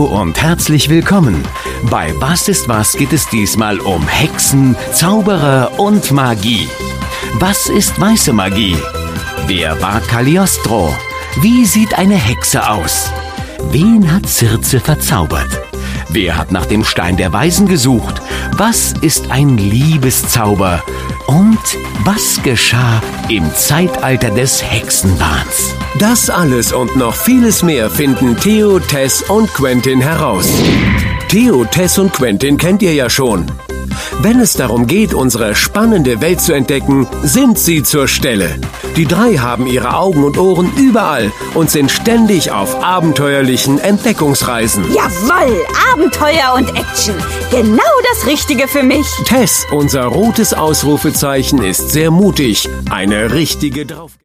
Hallo und herzlich willkommen. Bei Was ist was geht es diesmal um Hexen, Zauberer und Magie. Was ist weiße Magie? Wer war Cagliostro? Wie sieht eine Hexe aus? Wen hat Circe verzaubert? Wer hat nach dem Stein der Weisen gesucht? Was ist ein Liebeszauber? Und was geschah im Zeitalter des Hexenwahns? Das alles und noch vieles mehr finden Theo, Tess und Quentin heraus. Theo, Tess und Quentin kennt ihr ja schon. Wenn es darum geht, unsere spannende Welt zu entdecken, sind sie zur Stelle. Die drei haben ihre Augen und Ohren überall und sind ständig auf abenteuerlichen Entdeckungsreisen. Jawohl, Abenteuer und Action. Genau das Richtige für mich. Tess, unser rotes Ausrufezeichen, ist sehr mutig. Eine richtige